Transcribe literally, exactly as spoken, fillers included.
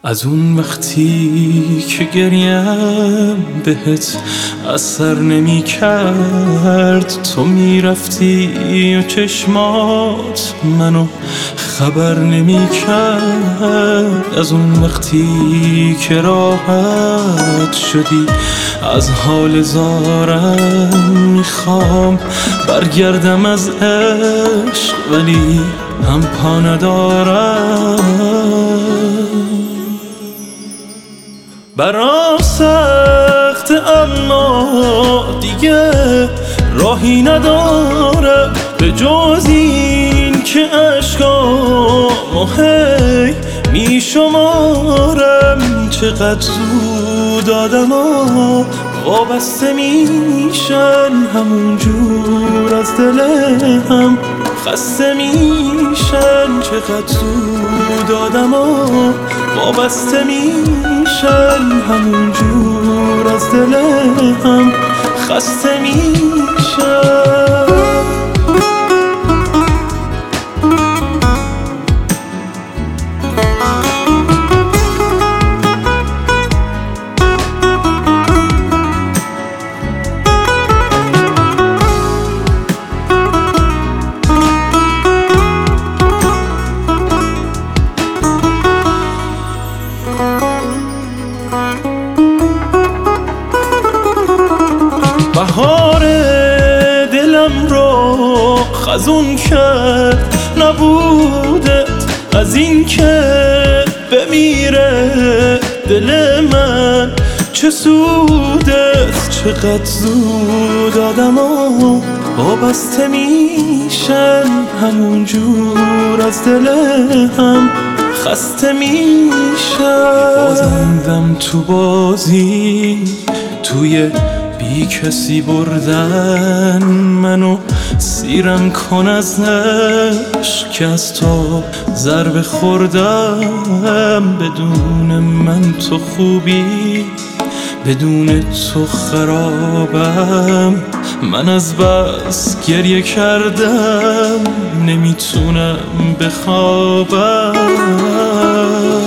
از اون وقتی که گریم بهت اثر نمی کرد، تو می رفتی و چشمات منو خبر نمی کرد. از اون وقتی که راحت شدی از حال زارم، میخوام برگردم از عشق ولی هم پا ندارم. برام سخت اما دیگه راهی نداره به جز این که عشقامو هی می شمارم. چقدر زود آدما وابسته میشن، همون جور از دل هم خسته میشن. چقدر زود آدما وابسته میشن، همون جور از دل هم خسته میشن. بهار دلم رو خزون کرد، نبودت از این که بمیره دل من چه سودت. چقدر زود آدما وابسته میشن، همون جور از دل هم خسته میشن. بازندم تو بازی توی بی کسی بردن منو، سیرم کن از عشق که از تو ضربه خوردم. بدون من تو خوبی، بدون تو خرابم. من از بس گریه کردم نمیتونم بخوابم.